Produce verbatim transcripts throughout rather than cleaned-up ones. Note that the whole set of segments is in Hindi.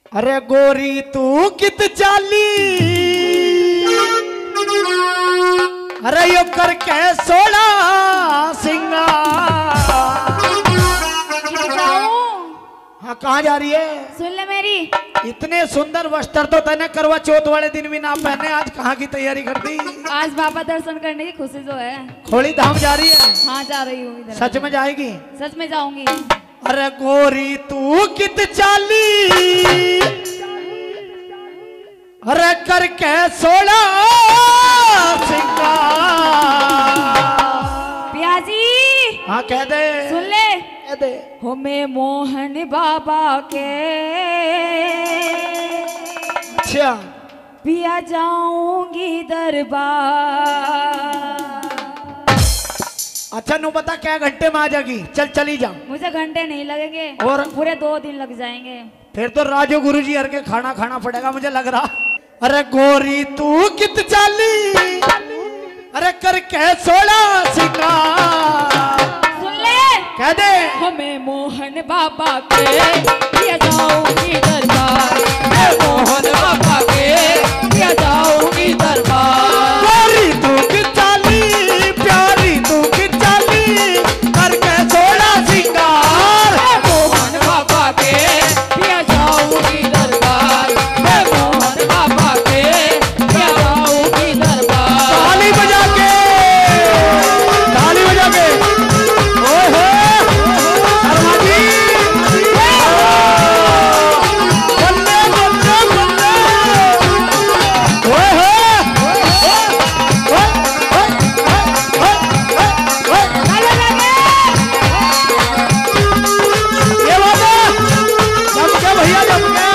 अरे गोरी तू कित चाली, अरे यो करके सोला सिंगार। हाँ कहाँ जा रही है? सुन ले मेरी। इतने सुंदर वस्त्र तो तने करवा चौथ वाले दिन भी ना पहने, आज कहाँ की तैयारी कर दी? आज बाबा दर्शन करने की खुशी जो है। खोड़ी धाम जा रही है? हाँ जा रही हूँ इधर। सच में जाएगी? सच में जाऊंगी। अरे गोरी तू कित चाली, अरे करके सोला सिंगार। पियाजी। हाँ कह दे। सुन ले। कह दे। हो मैं मोहन बाबा के अच्छा पिया जाऊंगी दरबार। अच्छा नु बता क्या घंटे में आ जाएगी? चल चली जा। मुझे घंटे नहीं लगेंगे और पूरे दो दिन लग जाएंगे। फिर तो राजू गुरु जी हर के खाना खाना पड़ेगा मुझे लग रहा। अरे गोरी तू कित चाली, अरे करके सोला सिंगार। सुन ले। कह दे। हमें मोहन बाबा के पिया जाऊंगी दरबार। मैं मोहन बाबा के पिया जाऊंगी दरबार। गोरी तू कित चाली, प्यारी तू कित चाली, करके सोला सिंगार। मैं मोहन बाबा के पिया जाऊंगी दरबार। मैं मोहन बाबा के पिया जाऊंगी दरबार। ताली बजा के, ताली बजा के। ओए हो शर्मा जी, बल्ले बल्ले बल्ले। ओए हो ये बात है, जम के भैया जम के।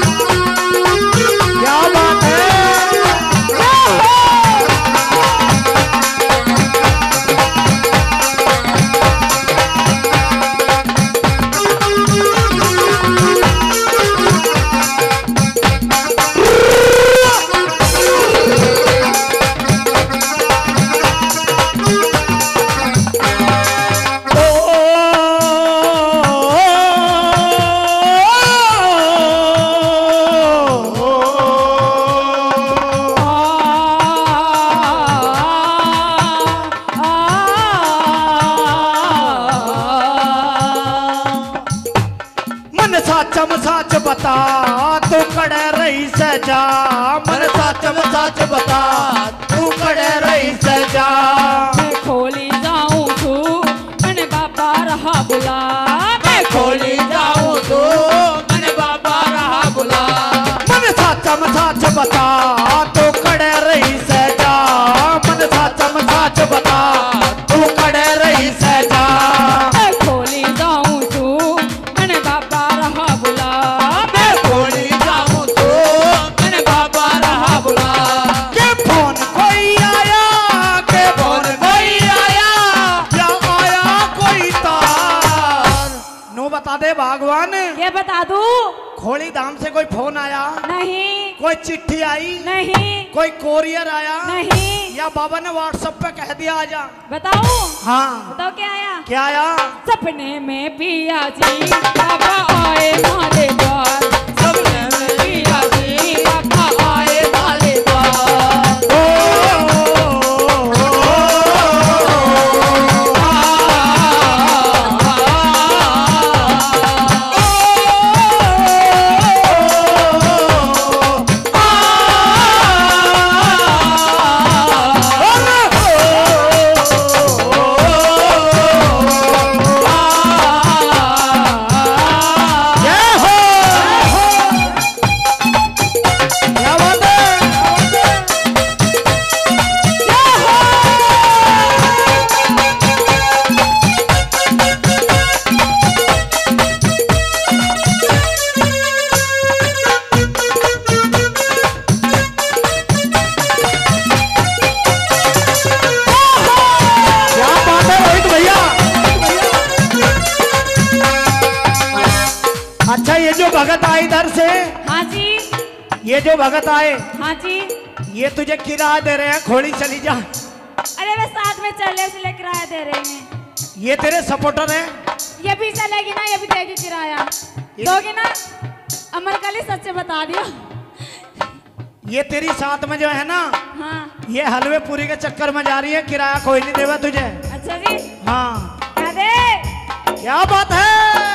क्या बात है? साचम साच बता तू कड़े रही सजा। मन साचम साच बता तू कड़े रही सजा। मैं खोली जाऊं तू मन बाबा रहा बुला। मैं खोली जाऊं तू मन बाबा रहा बुला। मन साचम साच बता तू कड़े रही सजा। मन साचम साच बता तू कड़े रही सजा। मैं खोली जाऊं तू मन बाबा रहा बुला। मैं खोली जाऊं तू मन बाबा रहा बुला। के फोन कोई आया, के फोन कोई आया, या आया कोई तार। नो बता दे भगवान। ये बता दूं? खोली धाम से कोई फोन आया? नहीं। कोई चिट्ठी आई? नहीं। कोई कोरियर आया? नहीं। या बाबा ने व्हाट्सएप पे कह दिया आजा? बताऊं? हाँ बताओ क्या आया? क्या आया? सपने में पिया जी बाबा आए माले द्वार। सपने में पिया जी बाबा आए माले द्वार। ओ, ओ, ओ, ओ, अच्छा ये जो भगत आए इधर से, हाँ जी। ये जो भगत आए, हाँ जी। ये तुझे किराया दे रहे हैं, खोड़ी चली जा। अरे वे साथ में चले इसलिए किराया दे रहे हैं। ये तेरे सपोर्टर हैं? ये भी चलेगी ना, ये भी देगी किराया। दोगे ना? अमर का बोली सच्चे बता दियो। ये तेरी साथ में जो है ना, हाँ। ये हलवे पूरी के चक्कर में जा रही है, किराया कोई नहीं देगा तुझे। अच्छा जी। हाँ क्या दे? क्या बात है।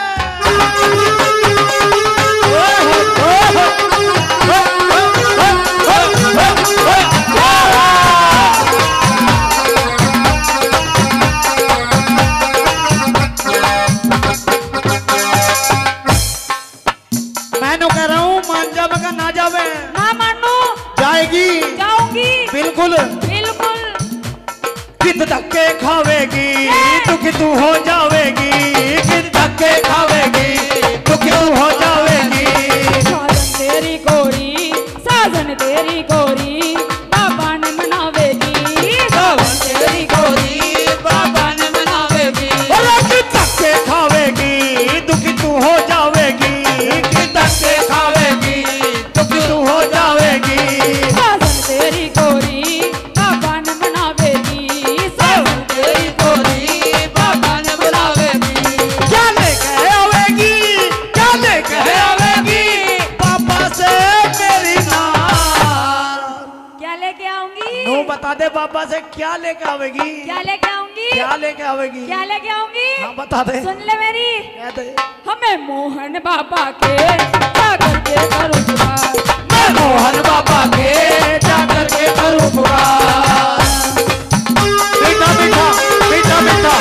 मैं कह रहा हूँ मान जावे का ना जावे। ना मानू। जाएगी। जाऊंगी। बिल्कुल बिल्कुल। कित धक्के खावेगी तू कि तू हो जावेगी, कित धक्के खावेगी तू कि तू हो जावेगी। साजन तेरी गोरी, साजन तेरी गोरी, बाबा ने मनावेगी। साजन तेरी गोरी बाबा ने मनावेगी। कित धक्के खावेगी तू कि तू हो जावेगी, कित धक्के खावेगी तू कि तू हो जावेगी। साजन तेरी गोरी, बाबा ने मनावेगी। साजन तेरी गोरी, बाबा ने मनावेगी। क्या लेके आवेगी, क्या लेके आवेगी पापा से मेरी नार। क्या लेके आऊंगी? तू बता दे पापा से क्या लेके आवेगी। क्या लेके आऊंगी? क्या लेके आवेगी। क्या लेके आऊंगी? हाँ बता दे। सुन ले मेरी। कह दे। हमें मोहन बाबा के जाकर के करूँ पुकार। मैं मोहन बाबा के जाकर के करूँ पुकार। मीठा मीठा मीठा मीठा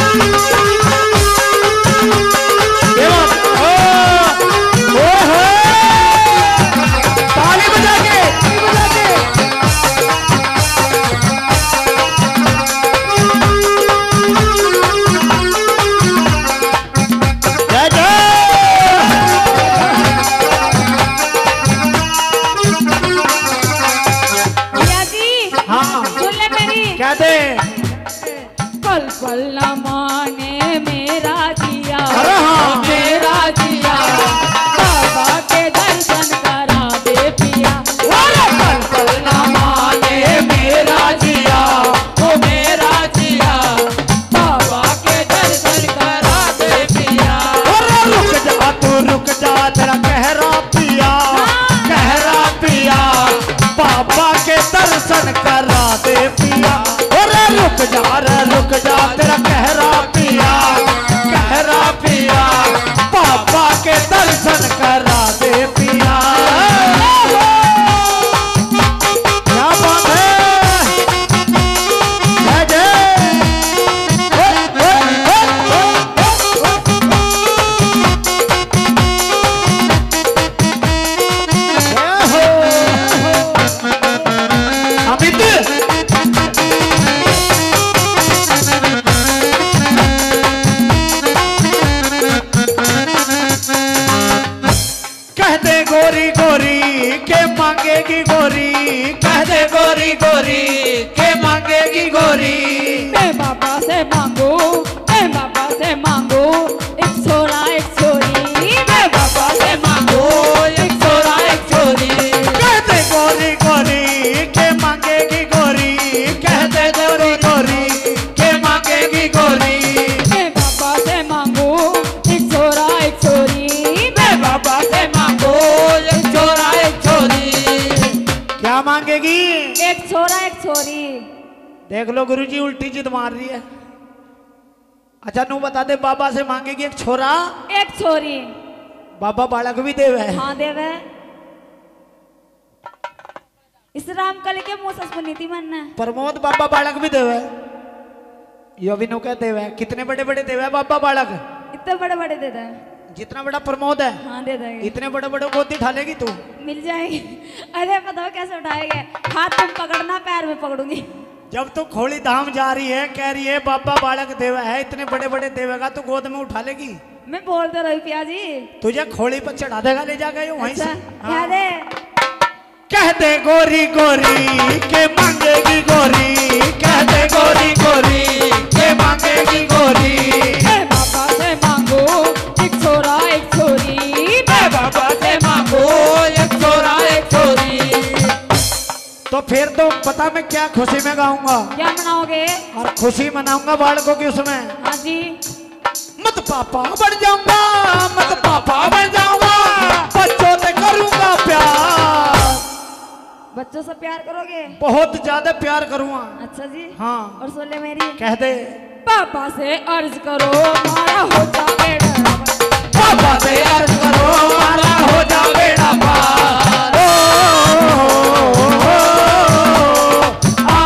ये बात। ओ, ओ, हो। ताली बजा के, बजा के। जय जय। भैया जी। हाँ। सुन ले मेरी। क्या दे। पल पल न माने मेरा जिया, अरे हाँ। मेरा जिया, बाबा के दर्शन करा दे पिया। अरे पल पल न माने मेरा जिया, ओ मेरा जिया, बाबा के दर्शन करा दे पिया। अरे रुक जा तू रुक जा तेरा कहरा पिया, कहरा पिया, बाबा के दर्शन करा दे पिया। अरे रुक जा रे रुक जा तेरा कहरा पिया, कहरा पिया, बाबा के दर्शन करा दे पिया। क्या बात है। जय जय। ओ, ओ, ओ, ओ, ओ, ओ। अमित कह दे गोरी गोरी के मांगेगी गोरी, कह दे गोरी गोरी के मांगेगी गोरी। मैं बाबा से मांगू, मैं बाबा से मांगू, एक छोरा एक छोरी। मैं बाबा से मांगू, एक छोरा एक छोरी। कह दे गोरी गोरी के मांगेगी गोरी, कह दे गोरी गोरी के मांगेगी गोरी। मैं बाबा से मांगू, एक छोरा एक छोरी। मैं बाबा से मांगू, एक छोरा एक छोरी। क्या मांगेगी। एक छोरा एक छोरी। देख लो गुरुजी उल्टी जिद मार रही है। अच्छा नू बता दे बाबा से मांगेगी एक छोरा एक छोरी। बाबा बालक भी देव है। हाँ देव है। इस राम कल के मुंह से सुनीति मनना। प्रमोद बाबा बालक भी देव है। यो भी नो कहते हुए कितने बड़े बड़े देव है बाबा बालक। इतने बड़े बड़े दे दे। जितना बड़ा प्रमोद है। हाँ दे देंगे। इतने बड़े बड़े गोदी ढालेगी तू। मिल जाएगी। अरे बताओ कैसे उठाएंगे। हाथ तुम पकड़ना, पैर में पकड़ूंगी। जब तू खोली धाम जा रही है कह रही है बाबा बालक देवा है, इतने बड़े बड़े देवेगा तू गोद में उठा लेगी। मैं बोलते रही पिया जी। तुझे खोली पर चढ़ा देगा ले जाकर यो वहीं से। अच्छा, याद है। कह दे गोरी गोरी के मांगेगी गोरी, कह दे गोरी गोरी के मांगेगी गोरी। मैं बाबा से मांगू, एक छोरा एक छोरी। मैं बाबा से मांगू, एक छोरा एक छोरी। तो फिर तो पता मैं क्या खुशी में गाऊंगा। क्या मनाओगे। और खुशी मनाऊंगा बालकों की उसमें। हाँ जी। मत पापा बन जाऊंगा, मत पापा बन जाऊंगा, बच्चों से कर बच्चों से प्यार करोगे? बहुत ज्यादा प्यार करूँगा। अच्छा जी। हाँ। और सुन ले मेरी। कह दे। पापा से अर्ज करो मारा हो जा बेड़ा पार। पापा से अर्ज करो मारा हो जा बेड़ा पार। ओ, ओ, ओ, ओ, आ,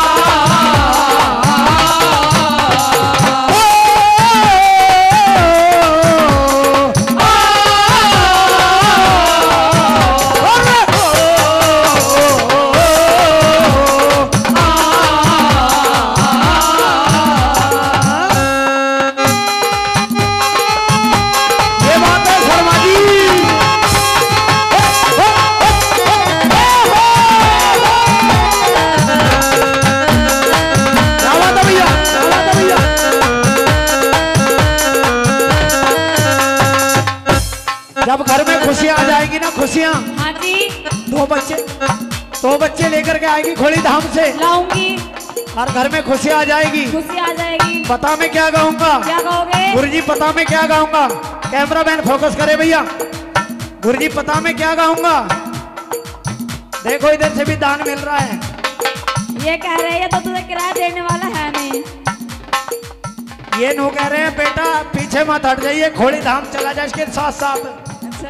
जब घर में खुशियां आ जाएगी ना, खुशियां। हाँ जी। दो बच्चे दो बच्चे लेकर के आएगी खोड़ी धाम से, लाऊंगी। और घर में खुशियां आ जाएगी। खुशी आ जाएगी। पता मैं क्या गाऊंगा? क्या गाओगे? गुरुजी पता मैं क्या गाऊंगा? कैमरामैन फोकस करे भैया। गुरुजी पता मैं क्या गाऊंगा? देखो इधर से भी दान मिल रहा है। ये कह रहे हैं तो तुझे किराया देने वाला है नहीं। ये नो कह रहे हैं बेटा पीछे मत हट जाइए, खोड़ी धाम चला जाए इसके साथ साथ।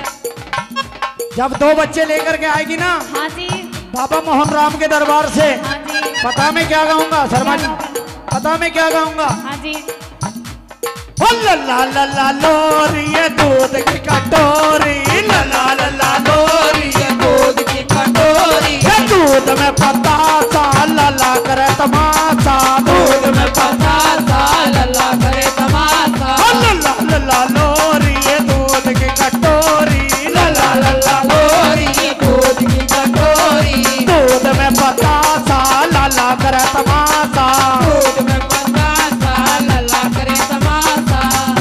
जब दो बच्चे लेकर के आएगी ना, हाँ जी, बाबा मोहन राम के दरबार से, हाँ जी, पता मैं क्या गाऊंगा शर्मा जी? पता मैं क्या गाऊंगा? हाँ जी। लल्ला लल्ला लोरी ये दूध की कटोरी, लल्ला लल्ला लोरी ये दूध की कटोरी, ये दूध में पतासा लल्ला करे तमाशा, दूध में पतासा लल्ला करे तमाशा। लल्ला लल्ला लोरी ये दूध की कटोरी, लल्ला लल्ला लोरी ये दूध की कटोरी, दूध में पतासा लल्ला करे तमाशा, दूध में पतासा लल्ला करे तमाशा।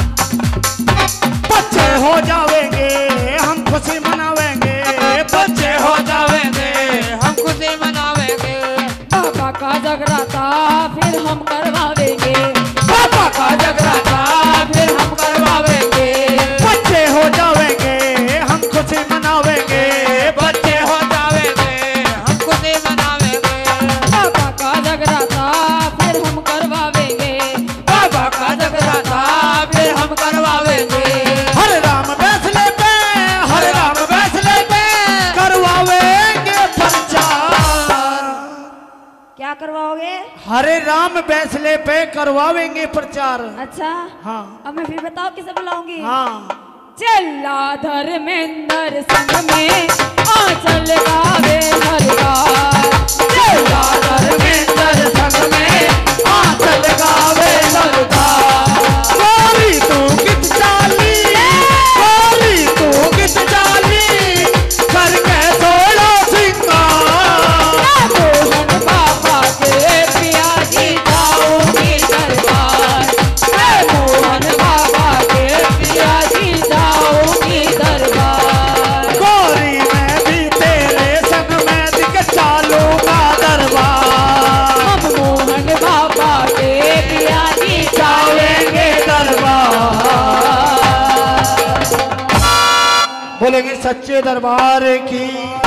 बच्चे हो जावेंगे हम खुशी मनावेंगे, बच्चे हो जावेंगे हम खुशी मनावेंगे। पापा का जगराता फिर हम करवावेंगे, पापा का जगराता फिर हम करवावेंगे। बच्चे हो जावेंगे हम खुशी मनावेंगे, बच्चे हो जावेंगे हम खुशी मनावेंगे। पापा का जगराता फिर हम करवावेंगे, पापा का जगराता फिर हम करवावेंगे। हरे राम फैसले पे, हरे राम फैसले पे करवावेंगे प्रचार। क्या करवाओगे? हरे राम फैसले पे करवावेंगे प्रचार। अच्छा, हाँ अब मैं फिर बताओ किसे बुलाऊंगी? हाँ। चला धर्मेंद्र संग में आंचल गावे सरकार, चला धर्मेंद्र संग में आंचल गावे सरकार। गोरी तू कित चाली, गोरी तू कित चाली, करके सोलो सिंगार। मोहन बाबा के पिया जी जाऊंगी दरबार, मैं मोहन बाबा के पिया जी जाऊंगी दरबार। गोरी मैं भी तेरे संग में दिख चालूंगा दरबार, हम मोहन बाबा के पिया जी जाएंगे दरबार। बोलेंगे सच्चे दरबार की।